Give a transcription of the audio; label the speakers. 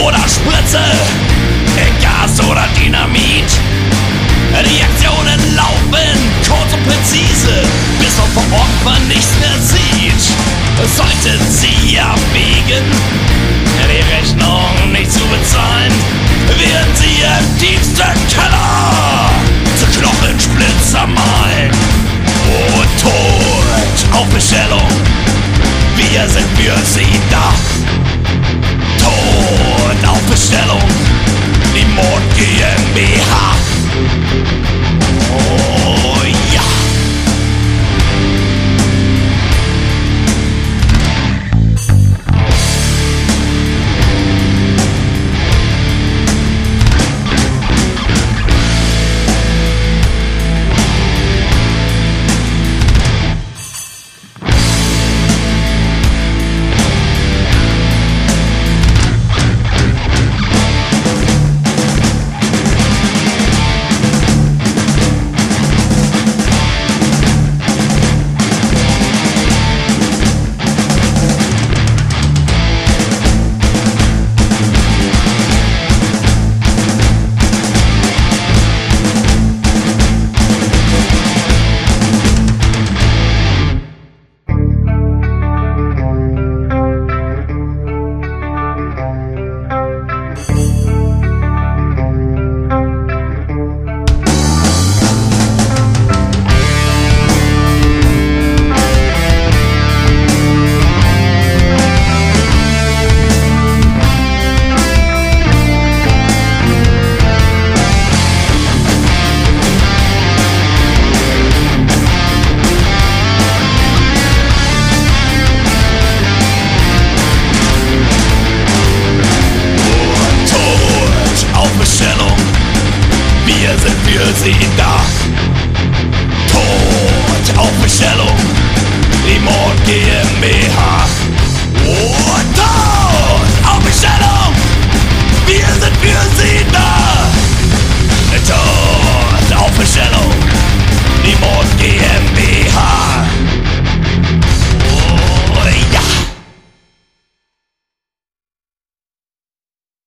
Speaker 1: oder Spritze, Gas oder Dynamit. Die Aktionen laufen kurz und präzise, bis man vor Ort man nichts mehr sieht. Sollten Sie abwägen, die Rechnung nicht zu bezahlen, werden Sie im tiefsten Keller zu Knochensplitt zermahlen. Und Tod auf Bestellung, wir sind für Sie da. Tod auf Bestellung, die Mord GmbH. Oh ja. Wir sind für Sie da. Tod auf Bestellung.